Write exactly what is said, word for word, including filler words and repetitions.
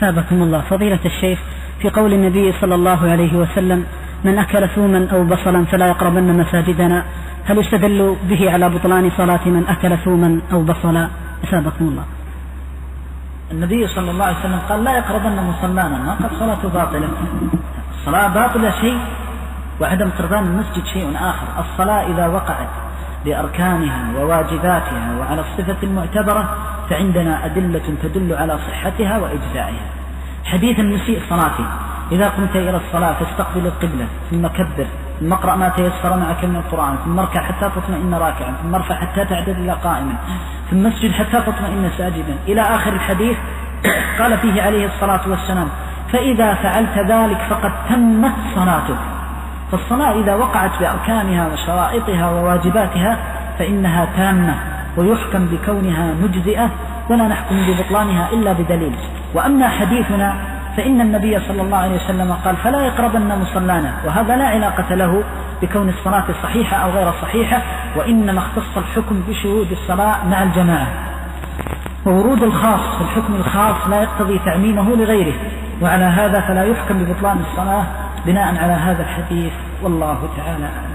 أثابكم الله. فضيلة الشيخ، في قول النبي صلى الله عليه وسلم من أكل ثوما أو بصلا فلا يقربن مساجدنا، هل يستدل به على بطلان صلاة من أكل ثوما أو بصلا؟ أثابكم الله. النبي صلى الله عليه وسلم قال لا يقربن مصلانا، ما قال صلاته باطلة. الصلاة باطلة شيء وعدم قربان المسجد شيء آخر. الصلاة إذا وقعت بأركانها وواجباتها وعلى الصفة المعتبرة فعندنا أدلة تدل على صحتها وإجزائها. حديث المسيء صلاته: إذا قمت إلى الصلاة فاستقبل القبلة ثم كبر ثم اقرأ ما تيسر معك من القرآن ثم اركع حتى تطمئن راكعا ثم ارفع حتى تعتدل إلى قائما ثم اسجد حتى تطمئن ساجدا إلى آخر الحديث. قال فيه عليه الصلاة والسلام: فإذا فعلت ذلك فقد تمت صلاتك. فالصلاة إذا وقعت بأركانها وشرائطها وواجباتها فإنها تامة ويحكم بكونها مجزئة ولا نحكم ببطلانها إلا بدليل. وأما حديثنا فإن النبي صلى الله عليه وسلم قال فلا يقربن مصلانا، وهذا لا علاقة له بكون الصلاة صحيحة أو غير صحيحة، وإنما اختص الحكم بشهود الصلاة مع الجماعة. وورود الخاص في الحكم الخاص لا يقتضي تعميمه لغيره، وعلى هذا فلا يحكم ببطلان الصلاة بناء على هذا الحديث، والله تعالى أعلم.